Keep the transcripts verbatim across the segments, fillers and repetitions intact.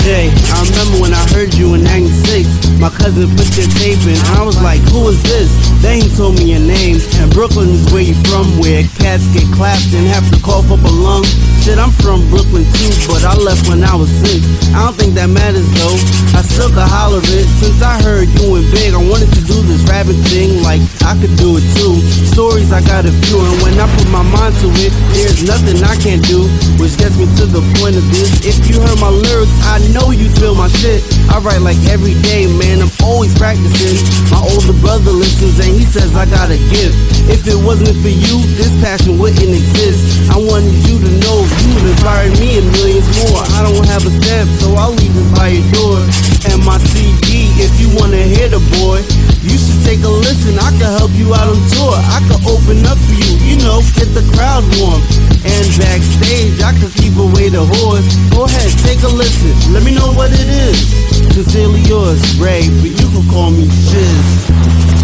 Jay, I remember when I heard you in ninety-six. My cousin put your tape in, and I was like, who is this? Then he told me your name, and Brooklyn is where you from, where cats get clapped and have to cough up a lung. Shit, I'm from Brooklyn too, but I left when I was six. I don't think that matters though, I still could holler it. Since I heard you went big, I wanted to do this rapping thing like I could do it too. Stories, I got a few, and when I put my mind to it, there's nothing I can't do. Which gets me to the point of this. If you heard my lyrics, I know you feel my shit. I write like every day, man, I'm always practicing. My older brother listens and he says I got a gift. If it wasn't for you, this passion wouldn't exist. I wanted you to know you inspired me and millions more. I don't have a stamp, so I'll leave this by your door. And my C D, if you wanna hear the boy, you should take a listen. I could help you out on tour. I could open up for you, you know, get the crowd warm. And backstage, I could keep away the whores. Go ahead, take a listen. Let me know what it is. Sincerely yours, Ray, but you can call me Chiz.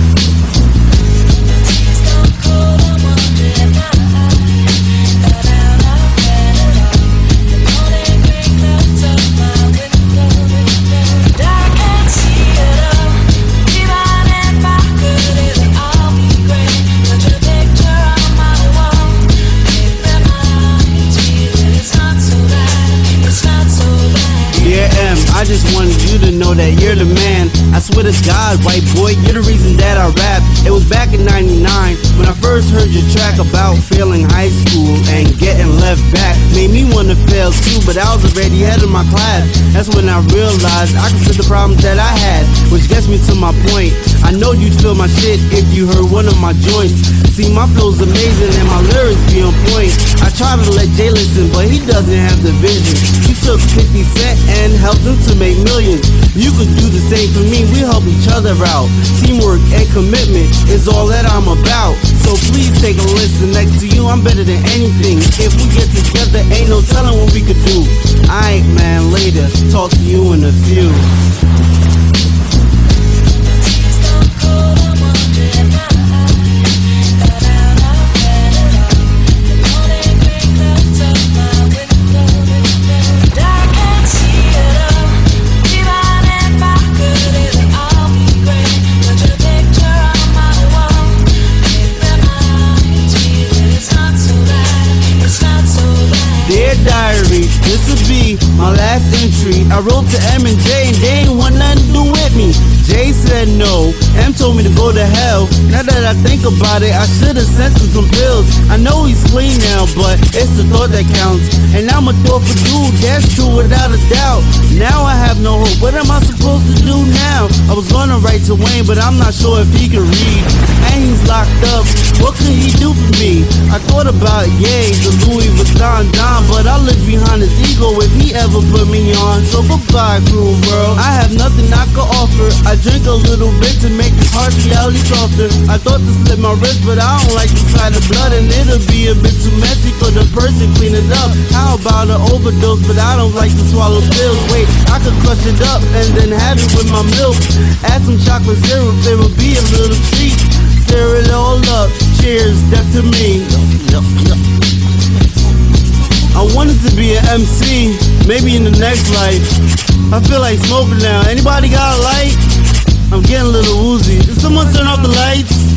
I just wanted you to know that you're the man. I swear to God, white boy, you're the reason that I rap. It was back in ninety-nine when I first heard your track about failing high school and getting left back. Made me want to fail too, but I was already head of my class. That's when I realized I could fit the problems that I had, which gets me to my point. I know you'd feel my shit if you heard one of my joints. See, my flow's amazing and my lyrics be on point. I try to let Jay listen, but he doesn't have the vision. He took fifty cent and helped him to make millions. You could do the same for me, we help each other out. Teamwork and commitment is all that I'm about. So please take a listen. Next to you, I'm better than anything. If we get together, ain't no telling what we could do. Aight, man, later, talk to you in a few. Dear diary, this'll be my last entry. I wrote to M and J and they ain't want nothing to do with me. Jay said no, M told me to go to hell. Now that I think about it, I should've sent him some pills. I know he's clean now, but it's the thought that counts. And I'm a thoughtful dude, that's true without a doubt. Now I have no hope, what am I supposed to do now? I was gonna write to Wayne, but I'm not sure if he can read. And he's locked up, what could he do for me? I thought about, yay, the Louis Vuitton Don, but I live behind his ego if he ever put me on. So goodbye, cruel world, I have nothing I could offer. I drink a little bit to make this harsh reality softer. I thought to slit my wrist, but I don't like the sight of blood, and it'll be a bit too messy for the person clean it up. How about an overdose, but I don't like to swallow pills. Wait, I could crush it up and then have it with my milk. Add some chocolate syrup, it would be a little treat. Stir it all up, cheers, death to me. I wanted to be an M C, maybe in the next life. I feel like smoking now. Anybody got a light? I'm getting a little woozy. Did someone turn off the lights?